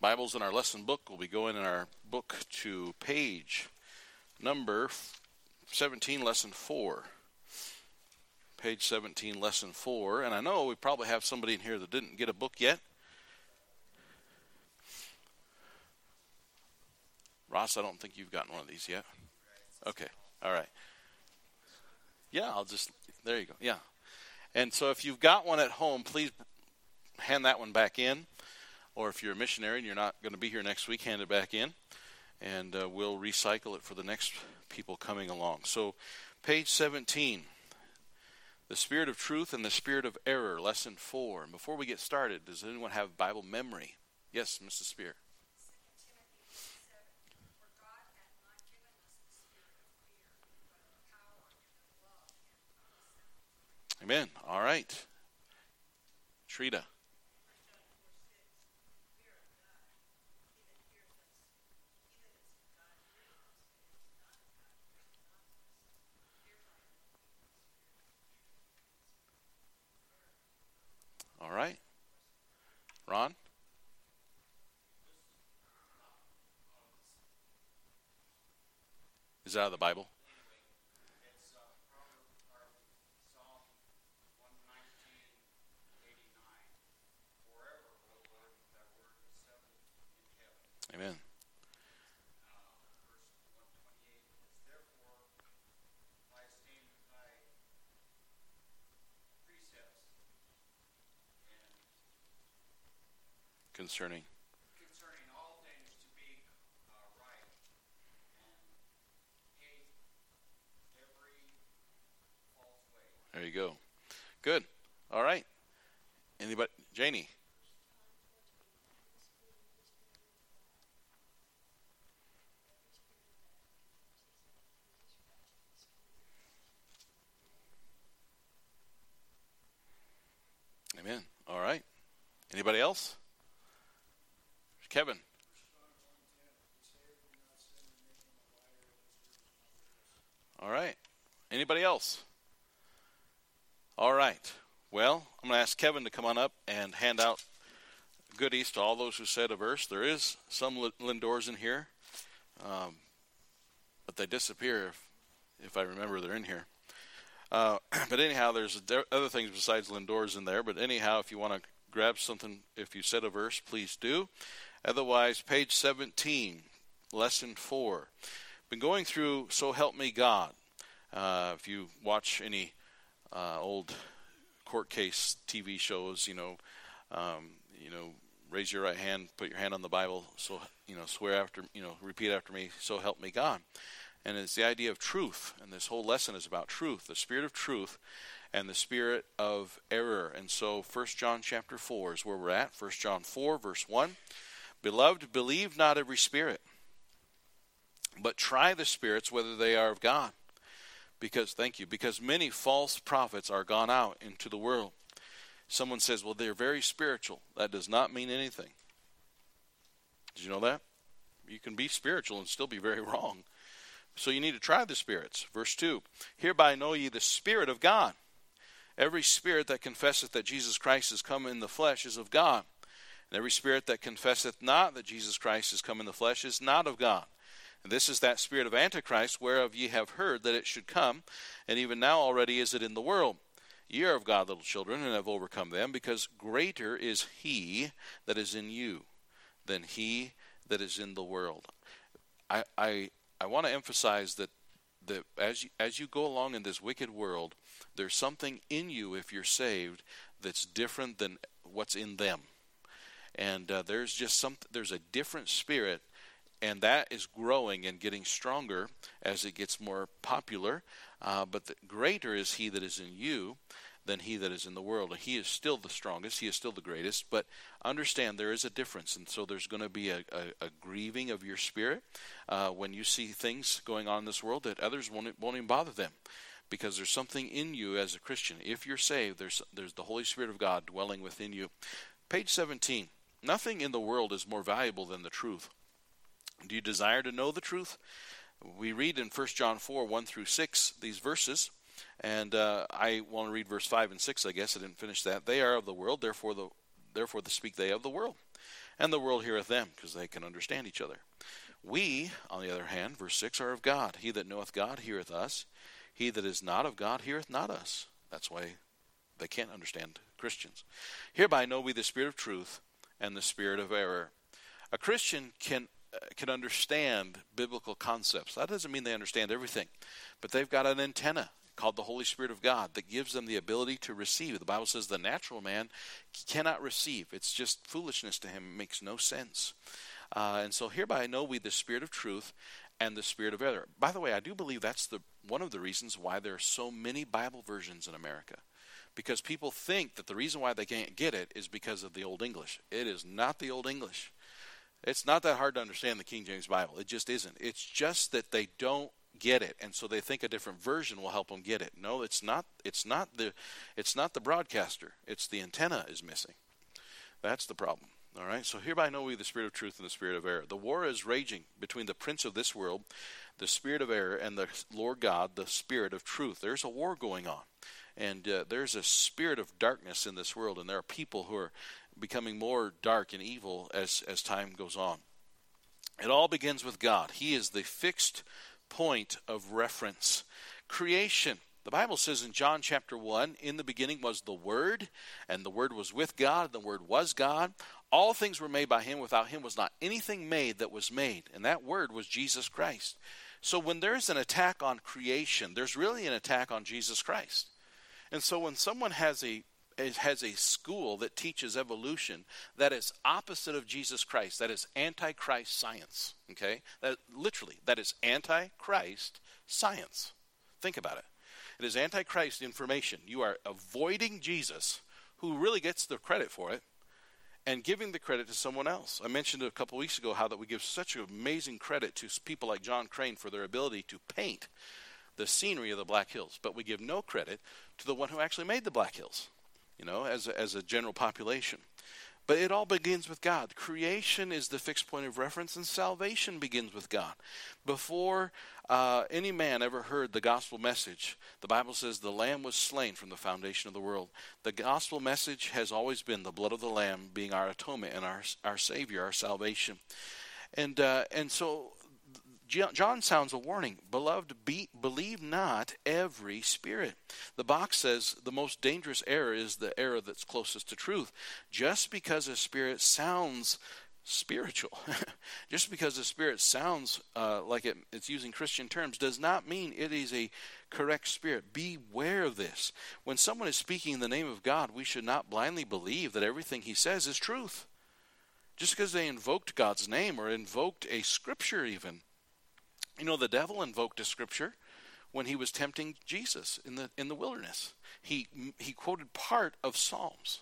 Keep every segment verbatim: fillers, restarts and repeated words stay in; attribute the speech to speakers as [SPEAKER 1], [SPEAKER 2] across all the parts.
[SPEAKER 1] Bibles in our lesson book. We'll be going in our book to page number seventeen, lesson four. Page seventeen, lesson four. And I know we probably have somebody in here that didn't get a book yet. Ross, I don't think you've gotten one of these yet. Okay, all right. Yeah, I'll just, there you go, yeah. And so if you've got one at home, please hand that one back in. Or if you're a missionary and you're not going to be here next week, hand it back in. And uh, we'll recycle it for the next people coming along. So page seventeen, the spirit of truth and the spirit of error, lesson four. And before we get started, does anyone have Bible memory? Yes, Missus Spear. Amen. All right. Trita. All right. Ron? Is that out of the Bible? Amen. Concerning.
[SPEAKER 2] Concerning all things to be uh, right, and hate every false way.
[SPEAKER 1] There you go. Good. All right. Anybody? Janie. Amen. All right. Anybody else? Kevin. All right. Anybody else? All right. Well, I'm going to ask Kevin to come on up and hand out goodies to all those who said a verse. There is some Lindors in here, um, but they disappear if, if I remember they're in here. Uh, but anyhow, there's other things besides Lindors in there. But anyhow, if you want to grab something, if you said a verse, please do. Otherwise, page seventeen, lesson four. Been going through So Help Me God. Uh, if you watch any uh, old court case T V shows, you know, um, you know, raise your right hand, put your hand on the Bible, so you know, swear after, you know, repeat after me. So help me God. And it's the idea of truth, and this whole lesson is about truth, the spirit of truth and the spirit of error. And so First John chapter four is where we're at. First John four, verse one. Beloved, believe not every spirit, but try the spirits whether they are of God. Because, thank you, because many false prophets are gone out into the world. Someone says, well, they're very spiritual. That does not mean anything. Did you know that? You can be spiritual and still be very wrong. So you need to try the spirits. Verse two, hereby know ye the Spirit of God. Every spirit that confesseth that Jesus Christ is come in the flesh is of God. And every spirit that confesseth not that Jesus Christ is come in the flesh is not of God. And this is that spirit of Antichrist, whereof ye have heard that it should come, and even now already is it in the world. Ye are of God, little children, and have overcome them, because greater is he that is in you than he that is in the world. I I, I want to emphasize that, that as you, as you go along in this wicked world, there's something in you, if you're saved, that's different than what's in them. And uh, there's just some, there's a different spirit, and that is growing and getting stronger as it gets more popular. Uh, but the greater is he that is in you than he that is in the world. And he is still the strongest. He is still the greatest. But understand there is a difference. And so there's going to be a, a, a grieving of your spirit uh, when you see things going on in this world that others won't, won't even bother them. Because there's something in you as a Christian. If you're saved, there's there's the Holy Spirit of God dwelling within you. Page seventeen. Nothing in the world is more valuable than the truth. Do you desire to know the truth? We read in First John four, one through six, these verses. And uh, I want to read verse five and six, I guess. I didn't finish that. They are of the world, therefore the therefore speak they of the world, and the world heareth them, because they can understand each other. We, on the other hand, verse six, are of God. He that knoweth God heareth us. He that is not of God heareth not us. That's why they can't understand Christians. Hereby know we the spirit of truth and the spirit of error. A Christian can can understand biblical concepts. That doesn't mean they understand everything, but they've got an antenna called the Holy Spirit of God that gives them the ability to receive. The Bible says the natural man cannot receive. It's just foolishness to him. It makes no sense. Uh, and so hereby know we the spirit of truth and the spirit of error. By the way, I do believe that's the one of the reasons why there are so many Bible versions in America. Because people think that the reason why they can't get it is because of the Old English. It is not the Old English. It's not that hard to understand the King James Bible. It just isn't. It's just that they don't get it, and so they think a different version will help them get it. No, it's not. It's not the. It's not the broadcaster. It's the antenna is missing. That's the problem. All right. So hereby know we the spirit of truth and the spirit of error. The war is raging between the prince of this world, the spirit of error, and the Lord God, the spirit of truth. There's a war going on, and uh, there's a spirit of darkness in this world, and there are people who are becoming more dark and evil as as time goes on. It all begins with God. He is the fixed point of reference. Creation. The Bible says in John chapter one, in the beginning was the Word, and the Word was with God, and the Word was God. All things were made by Him. Without Him was not anything made that was made. And that Word was Jesus Christ. So when there's an attack on creation, there's really an attack on Jesus Christ. And so when someone has a It has a school that teaches evolution that is opposite of Jesus Christ, that is antichrist science, okay? That, literally, that is antichrist science. Think about it. It is antichrist information. You are avoiding Jesus, who really gets the credit for it, and giving the credit to someone else. I mentioned a couple weeks ago how that we give such amazing credit to people like John Crane for their ability to paint the scenery of the Black Hills, but we give no credit to the one who actually made the Black Hills. You know, as a, as a general population. But it all begins with God. Creation is the fixed point of reference, and salvation begins with God. Before uh, any man ever heard the gospel message, the Bible says the Lamb was slain from the foundation of the world. The gospel message has always been the blood of the Lamb being our atonement and our our Savior, our salvation. And uh, and so John sounds a warning. Beloved, be, believe not every spirit. The box says the most dangerous error is the error that's closest to truth. Just because a spirit sounds spiritual, just because a spirit sounds uh, like it, it's using Christian terms, does not mean it is a correct spirit. Beware of this. When someone is speaking in the name of God, we should not blindly believe that everything he says is truth. Just because they invoked God's name or invoked a scripture even. You know, the devil invoked a scripture when he was tempting Jesus in the in the wilderness. He he quoted part of Psalms,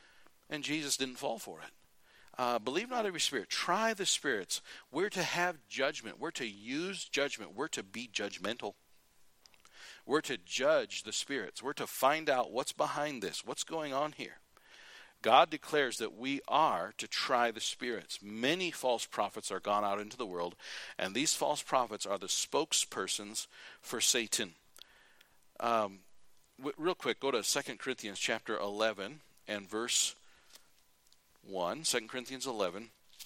[SPEAKER 1] and Jesus didn't fall for it. Uh, believe not every spirit. Try the spirits. We're to have judgment. We're to use judgment. We're to be judgmental. We're to judge the spirits. We're to find out what's behind this, what's going on here. God declares that we are to try the spirits. Many false prophets are gone out into the world, and these false prophets are the spokespersons for Satan. Um, w- real quick, go to Second Corinthians chapter eleven and verse one. Second Corinthians eleven.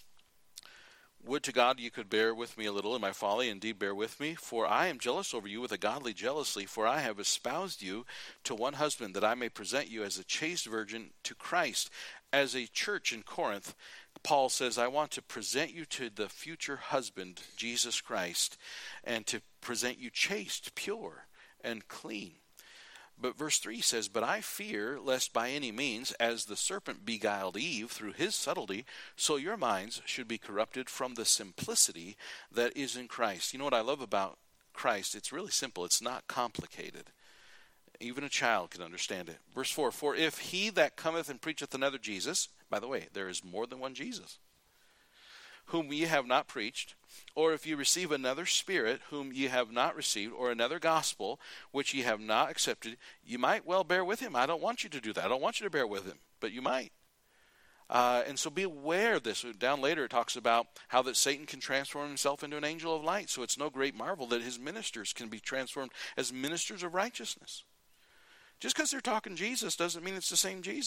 [SPEAKER 1] Would to God you could bear with me a little in my folly, indeed bear with me, for I am jealous over you with a godly jealousy, for I have espoused you to one husband, that I may present you as a chaste virgin to Christ. As a church in Corinth, Paul says, I want to present you to the future husband, Jesus Christ, and to present you chaste, pure, and clean. But verse three says, But I fear, lest by any means, as the serpent beguiled Eve through his subtlety, so your minds should be corrupted from the simplicity that is in Christ. You know what I love about Christ? It's really simple. It's not complicated. Even a child can understand it. Verse four, For if he that cometh and preacheth another Jesus, by the way, there is more than one Jesus, whom ye have not preached, or if you receive another spirit whom ye have not received, or another gospel which ye have not accepted, you might well bear with him. I don't want you to do that. I don't want you to bear with him, but you might. Uh, and so be aware of this. Down later it talks about how that Satan can transform himself into an angel of light. So it's no great marvel that his ministers can be transformed as ministers of righteousness. Just because they're talking Jesus doesn't mean it's the same Jesus.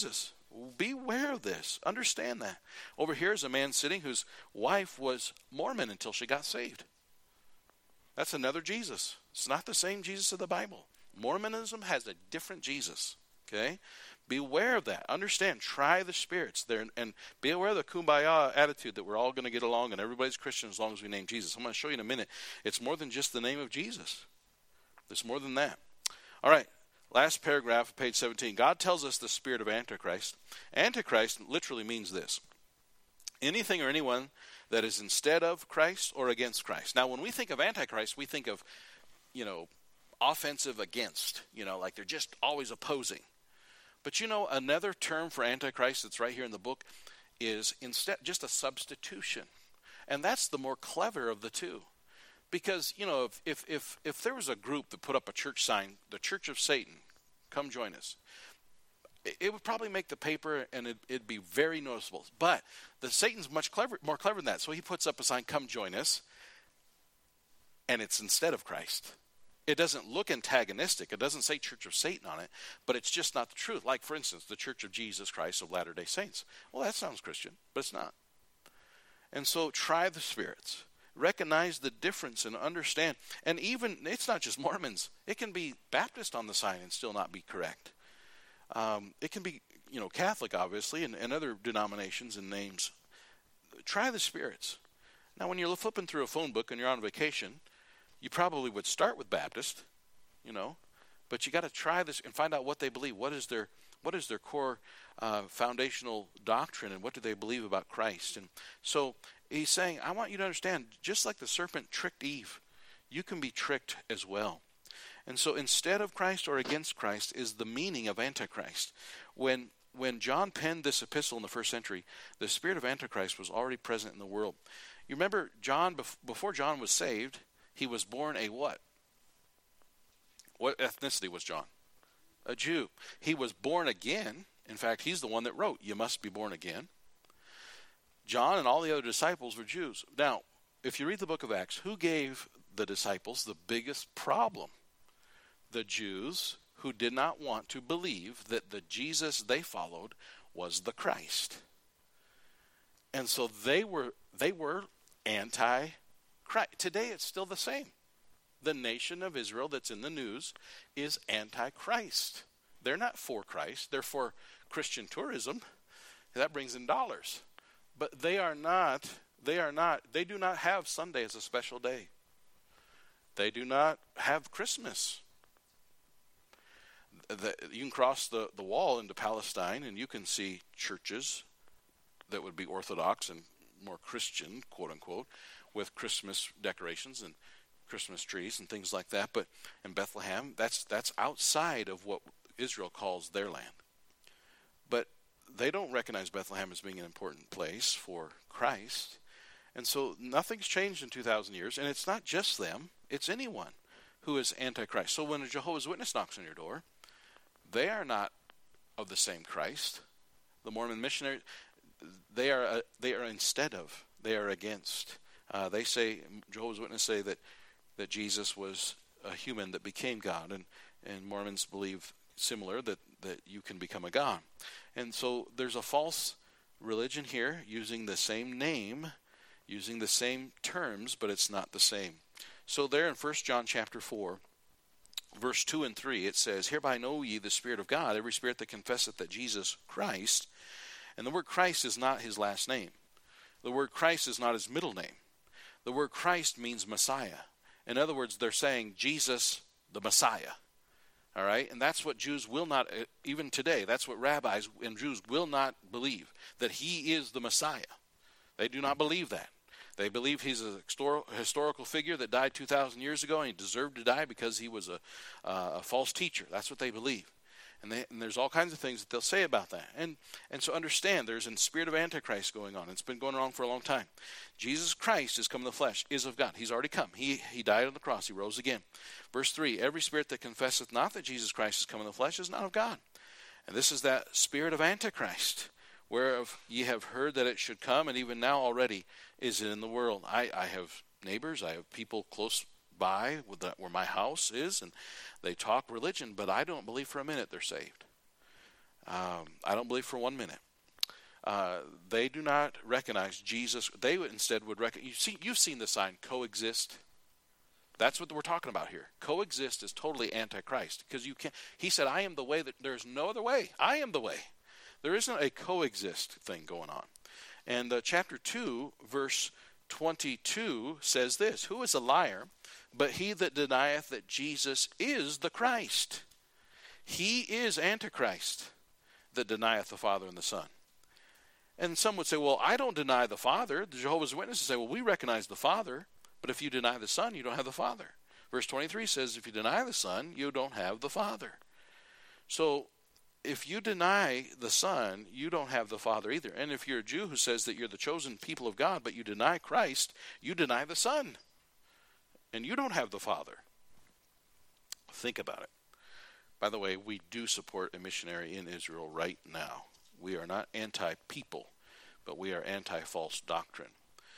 [SPEAKER 1] Beware of this. Understand that. Over here is a man sitting whose wife was Mormon until she got saved. That's another Jesus. It's not the same Jesus of the Bible. Mormonism has a different Jesus. Okay? Beware of that. Understand. Try the spirits there, and be aware of the kumbaya attitude that we're all going to get along and everybody's Christian as long as we name Jesus. I'm going to show you in a minute. It's more than just the name of Jesus. There's more than that. All right. Last paragraph, page seventeen. God tells us the spirit of Antichrist. Antichrist literally means this: anything or anyone that is instead of Christ or against Christ. Now, when we think of Antichrist, we think of, you know, offensive against, you know, like they're just always opposing. But you know, another term for Antichrist that's right here in the book is instead just a substitution. And that's the more clever of the two. Because, you know, if, if, if, if there was a group that put up a church sign, the Church of Satan, come join us, it, it would probably make the paper and it, it'd be very noticeable. But the Satan's much clever, more clever than that. So he puts up a sign, come join us, and it's instead of Christ. It doesn't look antagonistic. It doesn't say Church of Satan on it, but it's just not the truth. Like, for instance, the Church of Jesus Christ of Latter-day Saints. Well, that sounds Christian, but it's not. And so try the spirits. Recognize the difference and understand. And even, it's not just Mormons. It can be Baptist on the sign and still not be correct. Um, it can be, you know, Catholic, obviously, and, and other denominations and names. Try the spirits. Now, when you're flipping through a phone book and you're on vacation, you probably would start with Baptist, you know, but you got to try this and find out what they believe. What is their what is their core uh, foundational doctrine, and what do they believe about Christ? And so he's saying, I want you to understand, just like the serpent tricked Eve, you can be tricked as well. And so instead of Christ or against Christ is the meaning of Antichrist. When when John penned this epistle in the first century, the spirit of Antichrist was already present in the world. You remember John, before John was saved, he was born a what? What ethnicity was John? A Jew. He was born again. In fact, he's the one that wrote, you must be born again. John and all the other disciples were Jews. Now, if you read the book of Acts, who gave the disciples the biggest problem? The Jews who did not want to believe that the Jesus they followed was the Christ. And so they were they were anti-Christ. Today it's still the same. The nation of Israel that's in the news is anti-Christ. They're not for Christ. They're for Christian tourism. That brings in dollars. But they are not, they are not, they do not have Sunday as a special day. They do not have Christmas. The, you can cross the, the wall into Palestine and you can see churches that would be Orthodox and more Christian, quote unquote, with Christmas decorations and Christmas trees and things like that. But in Bethlehem, that's that's outside of what Israel calls their land. But they don't recognize Bethlehem as being an important place for Christ. And so nothing's changed in two thousand years. And it's not just them. It's anyone who is anti-Christ. So when a Jehovah's Witness knocks on your door, they are not of the same Christ. The Mormon missionaries, they are uh, they are instead of, they are against. Uh, they say, Jehovah's Witnesses say that, that Jesus was a human that became God. And, and Mormons believe similar, that, that you can become a God. And so there's a false religion here using the same name, using the same terms, but it's not the same. So there in First John chapter four, verse two and three, it says, hereby know ye the Spirit of God, every spirit that confesseth that Jesus Christ, and the word Christ is not his last name. The word Christ is not his middle name. The word Christ means Messiah. In other words, they're saying Jesus the Messiah. All right? And that's what Jews will not, even today, that's what rabbis and Jews will not believe, that he is the Messiah. They do not believe that. They believe he's a historical figure that died two thousand years ago and he deserved to die because he was a, uh, a false teacher. That's what they believe. And, they, and there's all kinds of things that they'll say about that. And and so understand, there's a spirit of Antichrist going on. It's been going on for a long time. Jesus Christ is come in the flesh, is of God. He's already come. He he died on the cross. He rose again. Verse three, every spirit that confesseth not that Jesus Christ is come in the flesh is not of God. And this is that spirit of Antichrist, whereof ye have heard that it should come, and even now already is it in the world. I, I have neighbors, I have people close by with the, where my house is, and they talk religion, but I don't believe for a minute they're saved. Um, I don't believe for one minute. Uh, they do not recognize Jesus. They would instead would recognize. You see, you've seen the sign coexist. That's what we're talking about here. Coexist is totally antichrist because you can't. He said, "I am the way that there's no other way. I am the way." There isn't a coexist thing going on. And uh, chapter two, verse twenty-two says this: "Who is a liar, but he that denieth that Jesus is the Christ? He is Antichrist that denieth the Father and the Son." And some would say, "Well, I don't deny the Father." The Jehovah's Witnesses say, "Well, we recognize the Father, but if you deny the Son, you don't have the Father." Verse twenty-three says, "If you deny the Son, you don't have the Father." So, if you deny the Son, you don't have the Father either. And if you're a Jew who says that you're the chosen people of God, but you deny Christ, you deny the Son. And you don't have the Father. Think about it. By the way, we do support a missionary in Israel right now. We are not anti-people, but we are anti-false doctrine.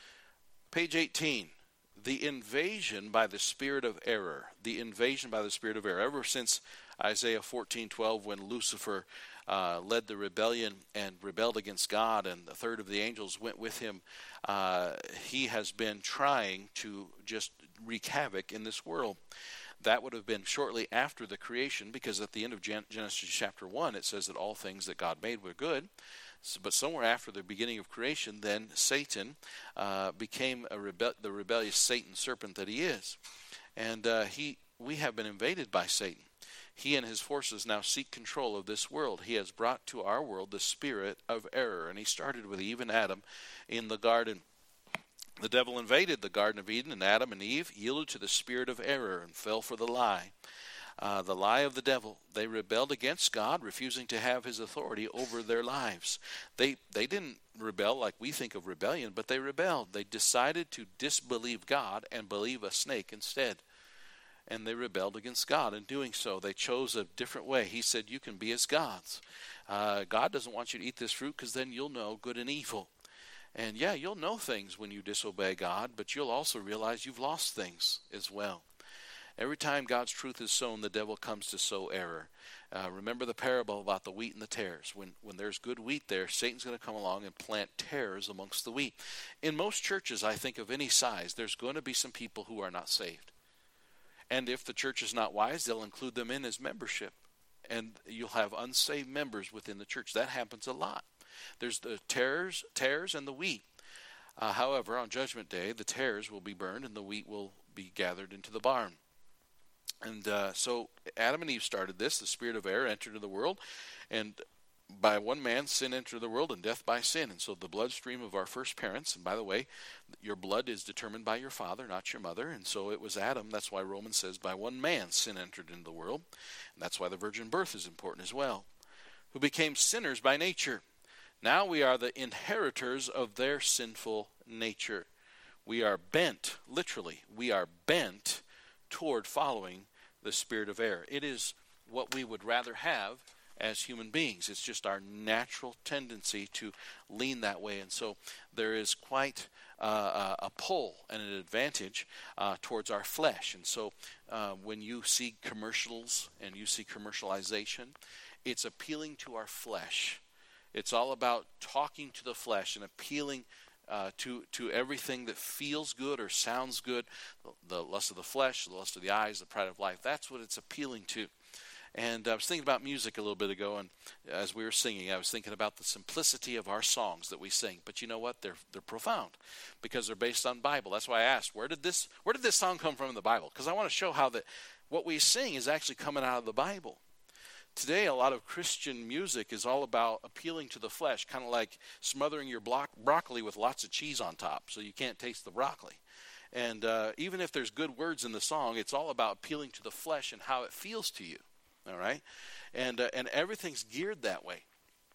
[SPEAKER 1] Page eighteen. The invasion by the spirit of error. The invasion by the spirit of error. Ever since Isaiah fourteen twelve, when Lucifer uh, led the rebellion and rebelled against God, and a third of the angels went with him, uh, he has been trying to just wreak havoc in this world. That would have been shortly after the creation, because at the end of Gen- Genesis chapter one, it says that all things that God made were good. So, but somewhere after the beginning of creation, then Satan uh, became a rebe- the rebellious Satan serpent that he is. And uh, he, we have been invaded by Satan. He and his forces now seek control of this world. He has brought to our world the spirit of error. And he started with Eve and Adam in the garden. The devil invaded the Garden of Eden, and Adam and Eve yielded to the spirit of error and fell for the lie. Uh, the lie of the devil. They rebelled against God, refusing to have his authority over their lives. They they didn't rebel like we think of rebellion, but they rebelled. They decided to disbelieve God and believe a snake instead. And they rebelled against God. In doing so, they chose a different way. He said, "You can be as gods." Uh, God doesn't want you to eat this fruit because then you'll know good and evil. And yeah, you'll know things when you disobey God, but you'll also realize you've lost things as well. Every time God's truth is sown, the devil comes to sow error. Uh, remember the parable about the wheat and the tares. When when there's good wheat there, Satan's going to come along and plant tares amongst the wheat. In most churches, I think, of any size, there's going to be some people who are not saved. And if the church is not wise, they'll include them in as membership. And you'll have unsaved members within the church. That happens a lot. There's the tares, tares and the wheat. Uh, however, on Judgment Day, the tares will be burned and the wheat will be gathered into the barn. And uh, so Adam and Eve started this. The spirit of error entered into the world. And by one man, sin entered the world, and death by sin. And so the bloodstream of our first parents, and by the way, your blood is determined by your father, not your mother. And so it was Adam. That's why Romans says, by one man, sin entered into the world. And that's why the virgin birth is important as well. Who became sinners by nature. Now we are the inheritors of their sinful nature. We are bent, literally, we are bent toward following the spirit of error. It is what we would rather have as human beings. It's just our natural tendency to lean that way. And so there is quite uh, a pull and an advantage uh, towards our flesh. And so uh, when you see commercials and you see commercialization, it's appealing to our flesh. It's all about talking to the flesh and appealing uh, to to everything that feels good or sounds good, the, the lust of the flesh, the lust of the eyes, the pride of life. That's what it's appealing to. And I was thinking about music a little bit ago, and as we were singing, I was thinking about the simplicity of our songs that we sing. But you know what? They're they're profound because they're based on Bible. That's why I asked, where did this where did this song come from in the Bible? Because I want to show how that what we sing is actually coming out of the Bible. Today, a lot of Christian music is all about appealing to the flesh, kind of like smothering your blo- broccoli with lots of cheese on top so you can't taste the broccoli. And uh, even if there's good words in the song, it's all about appealing to the flesh and how it feels to you. All right? And uh, and everything's geared that way.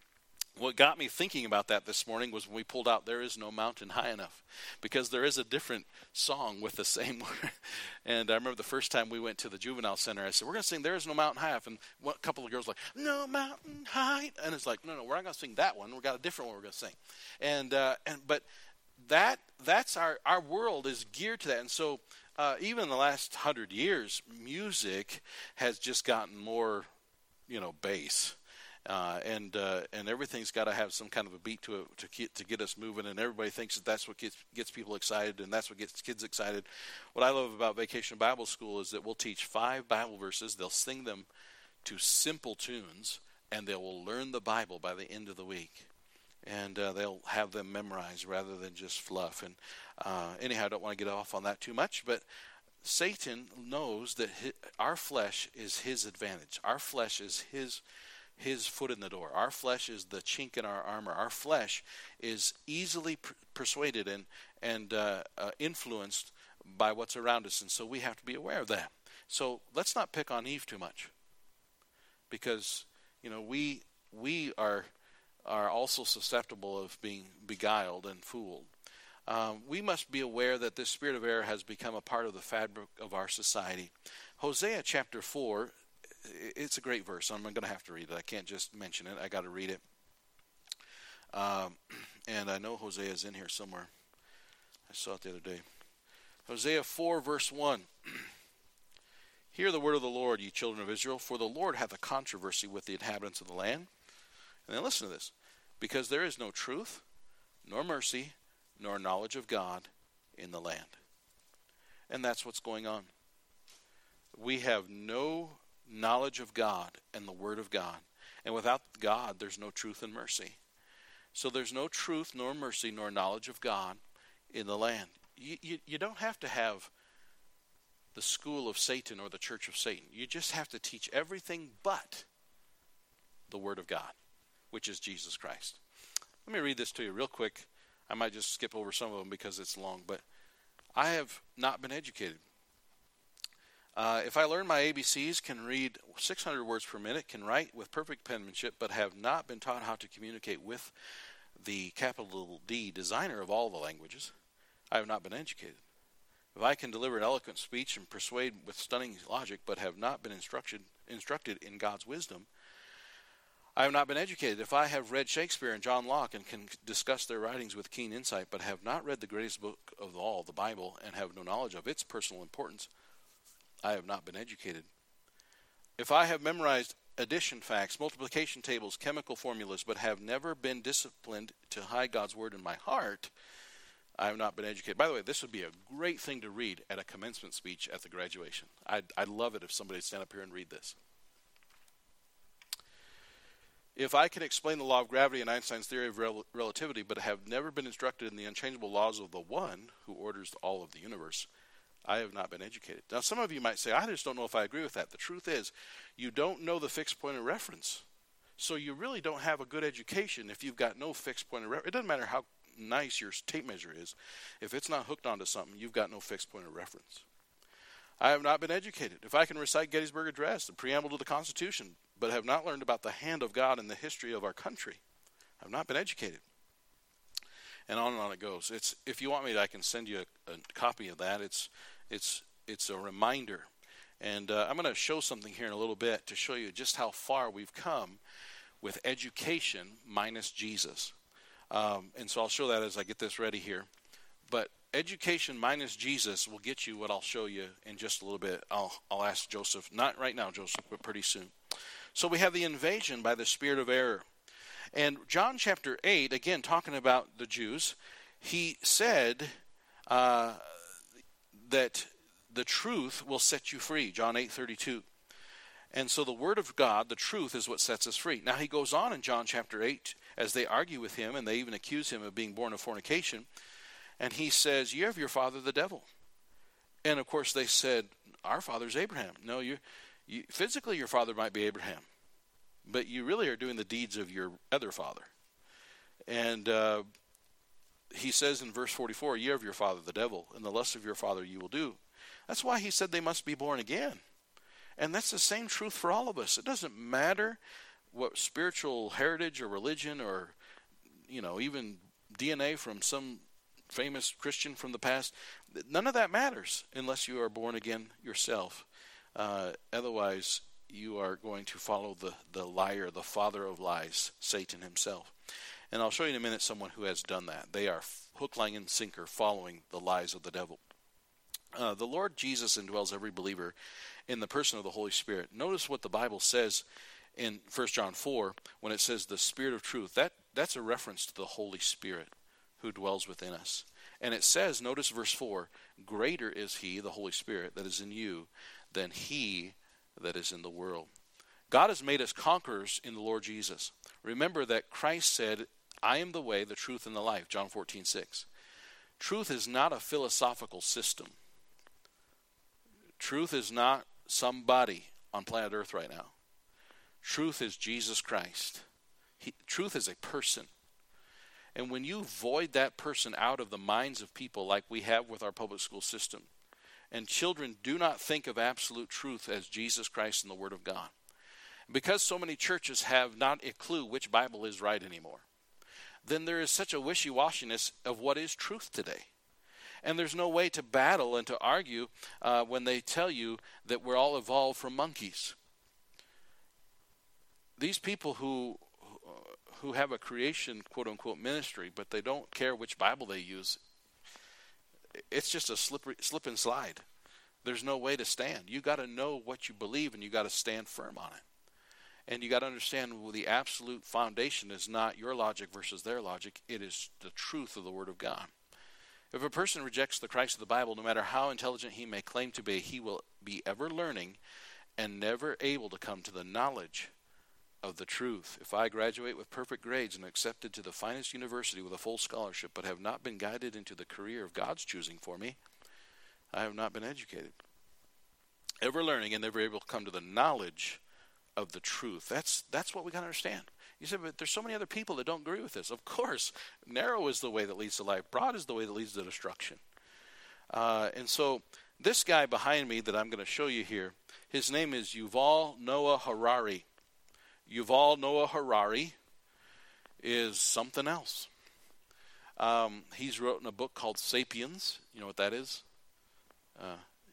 [SPEAKER 1] What got me thinking about that this morning was when we pulled out "There Is No Mountain High Enough," because there is a different song with the same word. And I remember the first time we went to the juvenile center, I said, we're going to sing "There Is No Mountain High Enough." And one, a couple of girls were like, "No mountain high." And it's like, no, no, we're not going to sing that one. We've got a different one we're going to sing. And uh, and but that that's our, our world is geared to that. And so uh, even in the last hundred years, music has just gotten more, you know, bass. Uh, and uh, and everything's got to have some kind of a beat to it to get, to get us moving, and everybody thinks that that's what gets gets people excited, and that's what gets kids excited. What I love about Vacation Bible School is that we'll teach five Bible verses. They'll sing them to simple tunes, and they will learn the Bible by the end of the week, and uh, they'll have them memorized rather than just fluff. And uh, anyhow, I don't want to get off on that too much, but Satan knows that his, our flesh is his advantage. Our flesh is his his foot in the door. Our flesh is the chink in our armor. Our flesh is easily per- persuaded and and uh, uh, influenced by what's around us, and so we have to be aware of that. So let's not pick on Eve too much, because you know we we are are also susceptible of being beguiled and fooled. Um, we must be aware that this spirit of error has become a part of the fabric of our society. Hosea chapter four, it's a great verse. I'm going to have to read it. I can't just mention it. I got to read it. Um, and I know Hosea is in here somewhere. I saw it the other day. Hosea four, verse one. Hear the word of the Lord, ye children of Israel, for the Lord hath a controversy with the inhabitants of the land. And then listen to this. Because there is no truth, nor mercy, nor knowledge of God in the land. And that's what's going on. We have no knowledge of God and the Word of God. And without God, there's no truth and mercy. So there's no truth, nor mercy, nor knowledge of God in the land. You, you, you don't have to have the school of Satan or the church of Satan. You just have to teach everything but the Word of God, which is Jesus Christ. Let me read this to you real quick. I might just skip over some of them because it's long, but I have not been educated. Uh, if I learn my A B Cs, can read six hundred words per minute, can write with perfect penmanship, but have not been taught how to communicate with the capital D designer of all the languages, I have not been educated. If I can deliver an eloquent speech and persuade with stunning logic, but have not been instructed instructed in God's wisdom, I have not been educated. If I have read Shakespeare and John Locke and can discuss their writings with keen insight, but have not read the greatest book of all, the Bible, and have no knowledge of its personal importance, I have not been educated. If I have memorized addition facts, multiplication tables, chemical formulas, but have never been disciplined to hide God's word in my heart, I have not been educated. By the way, this would be a great thing to read at a commencement speech at the graduation. I'd, I'd love it if somebody would stand up here and read this. If I can explain the law of gravity and Einstein's theory of rel- relativity, but have never been instructed in the unchangeable laws of the one who orders all of the universe, I have not been educated. Now, some of you might say, I just don't know if I agree with that. The truth is, you don't know the fixed point of reference. So you really don't have a good education if you've got no fixed point of reference. It doesn't matter how nice your tape measure is. If it's not hooked onto something, you've got no fixed point of reference. I have not been educated. If I can recite Gettysburg Address, the preamble to the Constitution, but have not learned about the hand of God in the history of our country, I have not been educated. And on and on it goes. It's if you want me, I can send you a, a copy of that. It's it's it's a reminder, and uh, I'm going to show something here in a little bit to show you just how far we've come with education minus Jesus. Um, and so I'll show that as I get this ready here. But education minus Jesus will get you what I'll show you in just a little bit. I'll I'll ask Joseph, not right now, Joseph, but pretty soon. So we have the invasion by the spirit of error. And John chapter eight, again, talking about the Jews, he said uh, that the truth will set you free, John eight thirty-two. And so the word of God, the truth, is what sets us free. Now he goes on in John chapter eight, as they argue with him, and they even accuse him of being born of fornication, and he says, you have your father the devil. And of course they said, our father's Abraham. No, you, you physically your father might be Abraham, but you really are doing the deeds of your other father. And uh, he says in verse forty-four, you have your father the devil, and the lust of your father you will do. That's why he said they must be born again. And that's the same truth for all of us. It doesn't matter what spiritual heritage or religion or, you know, even D N A from some famous Christian from the past. None of that matters unless you are born again yourself. Uh, otherwise, you are going to follow the, the liar, the father of lies, Satan himself. And I'll show you in a minute someone who has done that. They are hook, line, and sinker following the lies of the devil. Uh, the Lord Jesus indwells every believer in the person of the Holy Spirit. Notice what the Bible says in First John four, when it says the Spirit of truth, that, that's a reference to the Holy Spirit who dwells within us. And it says, notice verse four, greater is he, the Holy Spirit, that is in you than he that is in the world. God has made us conquerors in the Lord Jesus. Remember that Christ said, I am the way, the truth, and the life, John fourteen six. Truth is not a philosophical system. Truth is not somebody on planet Earth right now. Truth is Jesus Christ. He, truth is a person. And when you void that person out of the minds of people like we have with our public school system, and children do not think of absolute truth as Jesus Christ and the Word of God, because so many churches have not a clue which Bible is right anymore, then there is such a wishy-washiness of what is truth today. And there's no way to battle and to argue uh, when they tell you that we're all evolved from monkeys. These people who who have a creation, quote-unquote, ministry, but they don't care which Bible they use, it's just a slippery, slip and slide. There's no way to stand. You got to know what you believe, and you got to stand firm on it. And you got to understand, well, the absolute foundation is not your logic versus their logic. It is the truth of the Word of God. If a person rejects the Christ of the Bible, no matter how intelligent he may claim to be, he will be ever learning and never able to come to the knowledge of the truth. If I graduate with perfect grades and accepted to the finest university with a full scholarship, but have not been guided into the career of God's choosing for me, I have not been educated. Ever learning and never able to come to the knowledge of the truth. That's that's what we got to understand. You said, but there's so many other people that don't agree with this. Of course, narrow is the way that leads to life. Broad is the way that leads to destruction. Uh, and so this guy behind me that I'm going to show you here, his name is Yuval Noah Harari. Yuval Noah Harari is something else. Um, he's written a book called Sapiens. You know what that is? Uh,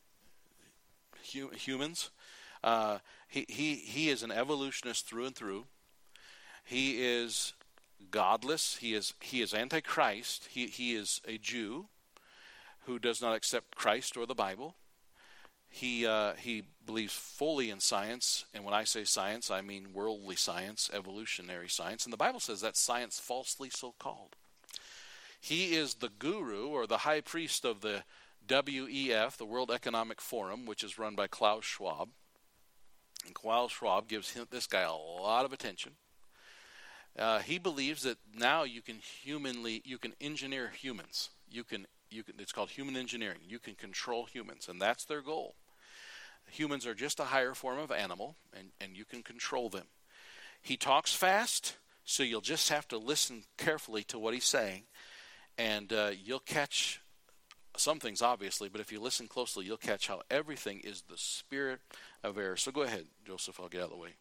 [SPEAKER 1] hu- humans. Uh, he, he, he is an evolutionist through and through. He is godless. He is he is antichrist. He he is a Jew who does not accept Christ or the Bible. He uh, he believes fully in science, and when I say science, I mean worldly science, evolutionary science. And the Bible says that's science falsely so called. He is the guru or the high priest of the W E F, the World Economic Forum, which is run by Klaus Schwab. And Klaus Schwab gives him, this guy a lot of attention. Uh, he believes that now you can humanly, you can engineer humans. You can, you can. It's called human engineering. You can control humans, and that's their goal. Humans are just a higher form of animal, and, and you can control them. He talks fast, so you'll just have to listen carefully to what he's saying, and uh, you'll catch some things, obviously, but if you listen closely, you'll catch how everything is the spirit of error. So go ahead, Joseph, I'll get out of the way.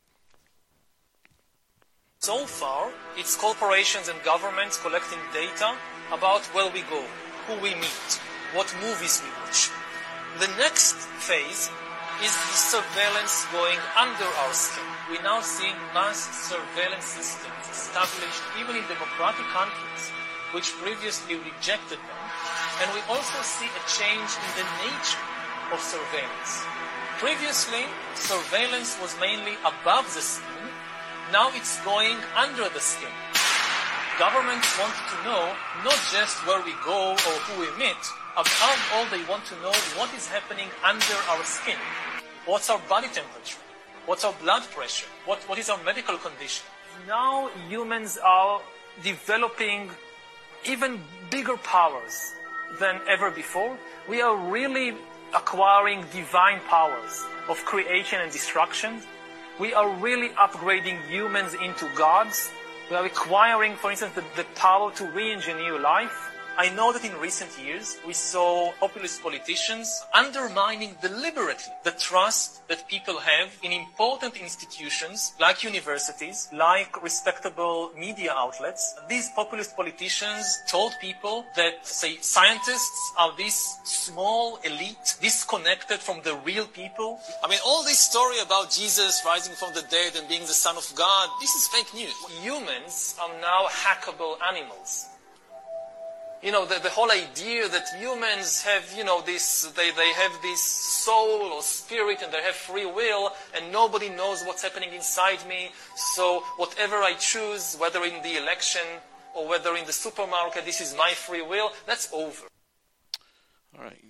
[SPEAKER 3] So far, it's corporations and governments collecting data about where we go, who we meet, what movies we watch. The next phase is the surveillance going under our skin. We now see mass surveillance systems established even in democratic countries, which previously rejected them. And we also see a change in the nature of surveillance. Previously, surveillance was mainly above the skin. Now it's going under the skin. Governments want to know not just where we go or who we meet. Above all, they want to know what is happening under our skin. What's our body temperature? What's our blood pressure? What, what is our medical condition? Now humans are developing even bigger powers than ever before. We are really acquiring divine powers of creation and destruction. We are really upgrading humans into gods. We are acquiring, for instance, the, the power to re-engineer life. I know that in recent years we saw populist politicians undermining deliberately the trust that people have in important institutions like universities, like respectable media outlets. These populist politicians told people that, say, scientists are this small elite disconnected from the real people. I mean, all this story about Jesus rising from the dead and being the Son of God, this is fake news. Humans are now hackable animals. You know, the, the whole idea that humans have, you know, this, they, they have this soul or spirit and they have free will and nobody knows what's happening inside me. So whatever I choose, whether in the election or whether in the supermarket, this is my free will, that's over.
[SPEAKER 1] All right.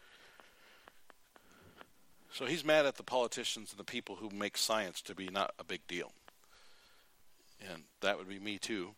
[SPEAKER 1] So he's mad at the politicians and the people who make science to be not a big deal. And that would be me too.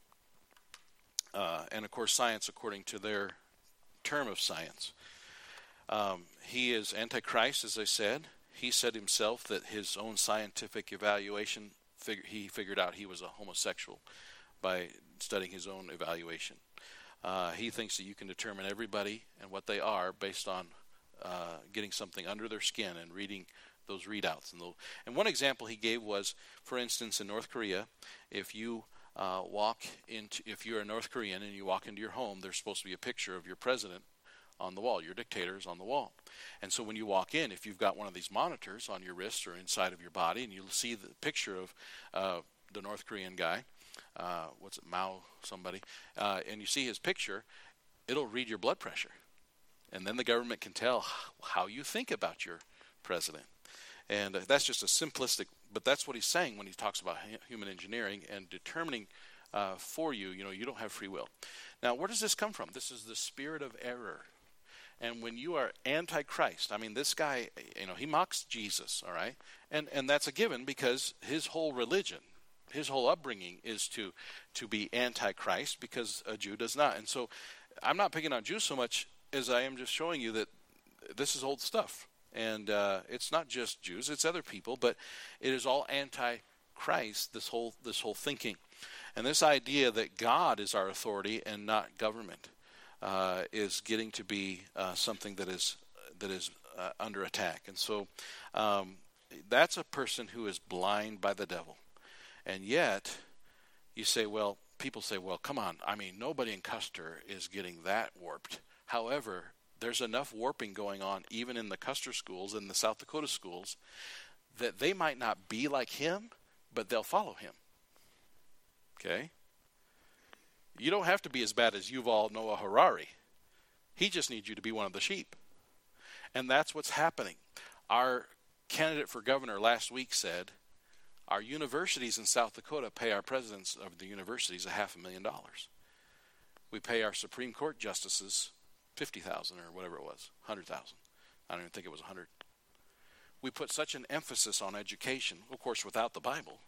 [SPEAKER 1] Uh, and of course, science according to their term of science. Um, he is Antichrist, as I said. He said himself that his own scientific evaluation, fig- he figured out he was a homosexual by studying his own evaluation. Uh, he thinks that you can determine everybody and what they are based on uh, getting something under their skin and reading those readouts. And, the, and one example he gave was, for instance, in North Korea, if you Uh, walk into, if you're a North Korean and you walk into your home, there's supposed to be a picture of your president on the wall. Your dictator is on the wall. And so when you walk in, if you've got one of these monitors on your wrist or inside of your body, and you'll see the picture of uh, the North Korean guy, uh, what's it, Mao somebody, uh, and you see his picture, it'll read your blood pressure. And then the government can tell how you think about your president. And uh, that's just a simplistic, but that's what he's saying when he talks about human engineering and determining uh, for you, you know, you don't have free will. Now, where does this come from? This is the spirit of error. And when you are anti-Christ, I mean, this guy, you know, he mocks Jesus, all right? And and that's a given because his whole religion, his whole upbringing is to, to be anti-Christ because a Jew does not. And so I'm not picking on Jews so much as I am just showing you that this is old stuff. And uh, it's not just Jews; it's other people, but it is all anti-Christ. This whole this whole thinking, and this idea that God is our authority and not government, uh, is getting to be uh, something that is that is uh, under attack. And so, um, that's a person who is blind by the devil. And yet, you say, well, people say, well, come on. I mean, nobody in Custer is getting that warped. However, there's enough warping going on even in the Custer schools and the South Dakota schools that they might not be like him, but they'll follow him. Okay? You don't have to be as bad as Yuval Noah Harari. He just needs you to be one of the sheep. And that's what's happening. Our candidate for governor last week said, our universities in South Dakota pay our presidents of the universities a half a million dollars. We pay our Supreme Court justices fifty thousand or whatever it was, one hundred thousand. I don't even think it was one hundred. We put such an emphasis on education, of course without the Bible,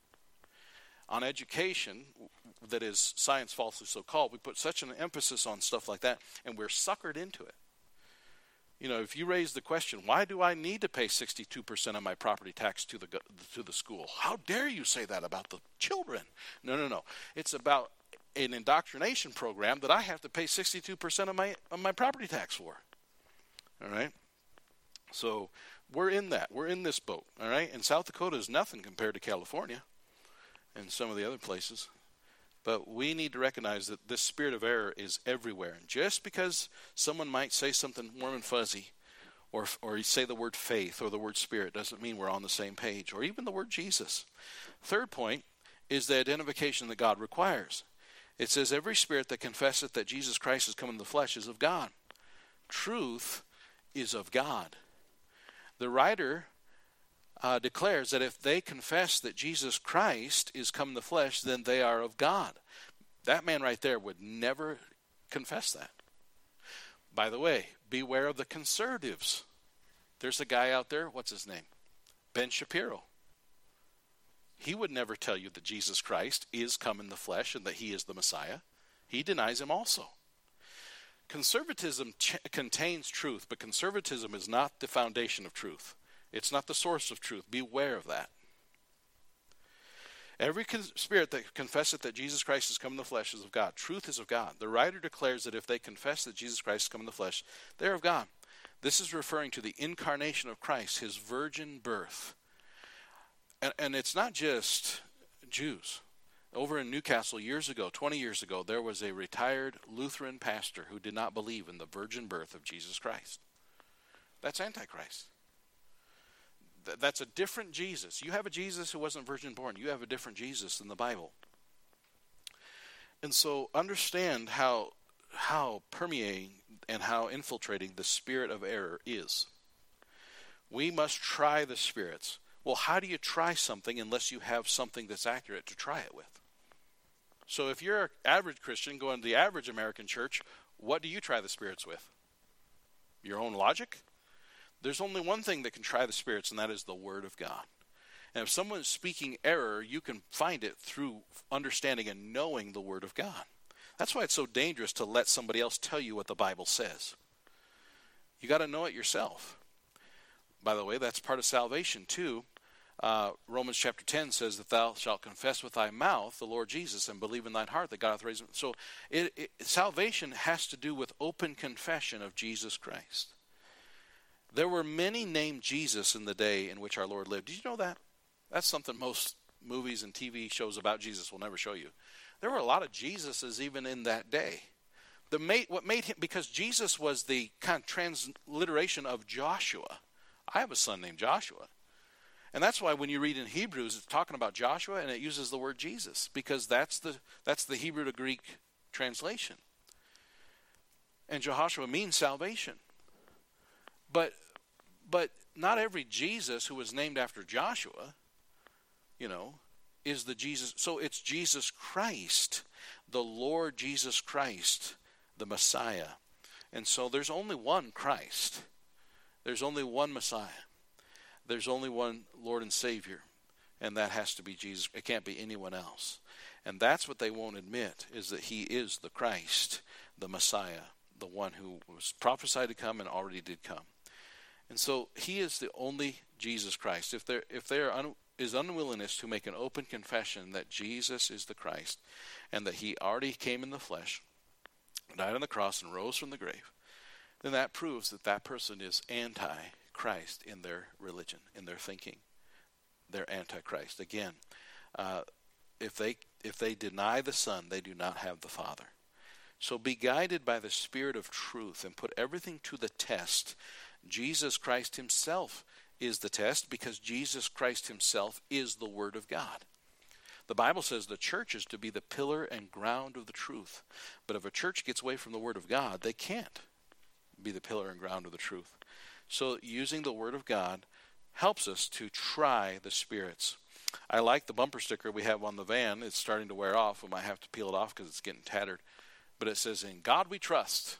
[SPEAKER 1] on education that is science falsely so called. We put such an emphasis on stuff like that, and we're suckered into it. You know, if you raise the question, why do I need to pay sixty-two percent of my property tax to the to the school? How dare you say that about the children? No, no, no. It's about an indoctrination program that I have to pay sixty-two percent of my of my property tax for. All right? So we're in that. We're in this boat. All right? And South Dakota is nothing compared to California and some of the other places. But we need to recognize that this spirit of error is everywhere. And just because someone might say something warm and fuzzy, or or say the word faith or the word spirit, doesn't mean we're on the same page, or even the word Jesus. Third point is the identification that God requires. It says, every spirit that confesseth that Jesus Christ has come in the flesh is of God. Truth is of God. The writer uh, declares that if they confess that Jesus Christ is come in the flesh, then they are of God. That man right there would never confess that. By the way, beware of the conservatives. There's a guy out there, what's his name? Ben Shapiro. He would never tell you that Jesus Christ is come in the flesh and that he is the Messiah. He denies him also. Conservatism ch- contains truth, but conservatism is not the foundation of truth. It's not the source of truth. Beware of that. Every con- spirit that confesseth that Jesus Christ is come in the flesh is of God. Truth is of God. The writer declares that if they confess that Jesus Christ is come in the flesh, they're of God. This is referring to the incarnation of Christ, his virgin birth. And, and it's not just Jews. Over in Newcastle years ago, twenty years ago, there was a retired Lutheran pastor who did not believe in the virgin birth of Jesus Christ. That's Antichrist. Th- that's a different Jesus. You have a Jesus who wasn't virgin born. You have a different Jesus in the Bible. And so understand how how permeating and how infiltrating the spirit of error is. We must try the spirits. Well, how do you try something unless you have something that's accurate to try it with? So if you're an average Christian going to the average American church, what do you try the spirits with? Your own logic? There's only one thing that can try the spirits, and that is the Word of God. And if someone is speaking error, you can find it through understanding and knowing the Word of God. That's why it's so dangerous to let somebody else tell you what the Bible says. You got to know it yourself. By the way, that's part of salvation too. Uh, Romans chapter ten says that thou shalt confess with thy mouth the Lord Jesus and believe in thine heart that God hath raised him. So it, it, salvation has to do with open confession of Jesus Christ. There were many named Jesus in the day in which our Lord lived. Did you know that? That's something most movies and T V shows about Jesus will never show you. There were a lot of Jesuses even in that day. The made, what made him, because Jesus was the kind of transliteration of Joshua. I have a son named Joshua. And that's why when you read in Hebrews, it's talking about Joshua and it uses the word Jesus, because that's the that's the Hebrew to Greek translation. And Jehoshua means salvation. But but not every Jesus who was named after Joshua, you know, is the Jesus. So it's Jesus Christ, the Lord Jesus Christ, the Messiah. And so there's only one Christ. There's only one Messiah. There's only one Lord and Savior, and that has to be Jesus. It can't be anyone else. And that's what they won't admit, is that he is the Christ, the Messiah, the one who was prophesied to come and already did come. And so he is the only Jesus Christ. If there if there un, is unwillingness to make an open confession that Jesus is the Christ and that he already came in the flesh, died on the cross, and rose from the grave, then that proves that that person is anti-Christ in their religion, in their thinking. They're anti-Christ. Again, uh, if they if they deny the Son, they do not have the Father. So be guided by the Spirit of truth and put everything to the test. Jesus Christ himself is the test, because Jesus Christ himself is the Word of God. The Bible says the church is to be the pillar and ground of the truth. But if a church gets away from the Word of God, they can't be the pillar and ground of the truth. So using the Word of God helps us to try the spirits. I like the bumper sticker we have on the van. It's starting to wear off. We might have to peel it off because it's getting tattered. But it says, "In God we trust."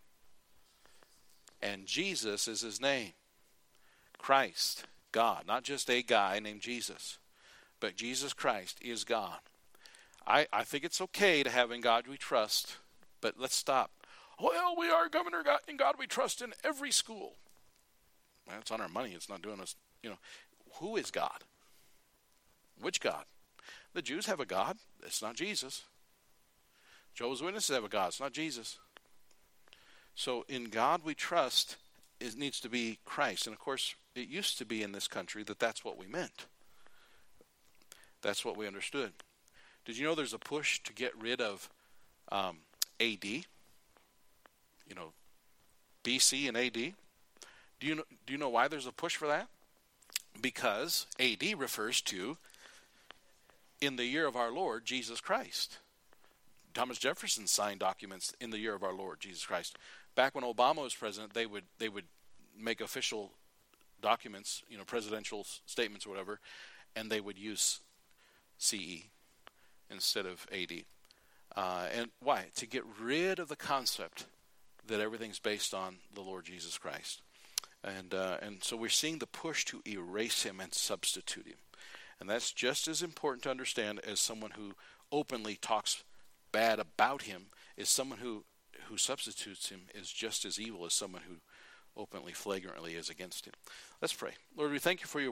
[SPEAKER 1] And Jesus is his name. Christ, God. Not just a guy named Jesus, but Jesus Christ is God. I, I think it's okay to have "In God we trust," but let's stop. Well, we are Governor God, in God we trust in every school. Well, it's on our money. It's not doing us, you know. Who is God? Which God? The Jews have a God. It's not Jesus. Jehovah's Witnesses have a God. It's not Jesus. So in God we trust, it needs to be Christ. And of course, it used to be in this country that that's what we meant. That's what we understood. Did you know there's a push to get rid of um, A D? You know, B C and A D. Do you know, do you know why there's a push for that? Because A D refers to in the year of our Lord Jesus Christ. Thomas Jefferson signed documents in the year of our Lord Jesus Christ. Back when Obama was president, they would they would make official documents, you know, presidential statements or whatever, and they would use C E instead of A D. Uh, and why? To get rid of the concept that everything's based on the Lord Jesus Christ. And uh, and so we're seeing the push to erase him and substitute him. And that's just as important to understand as someone who openly talks bad about him. Is someone who, who substitutes him is just as evil as someone who openly, flagrantly is against him. Let's pray. Lord, we thank you for your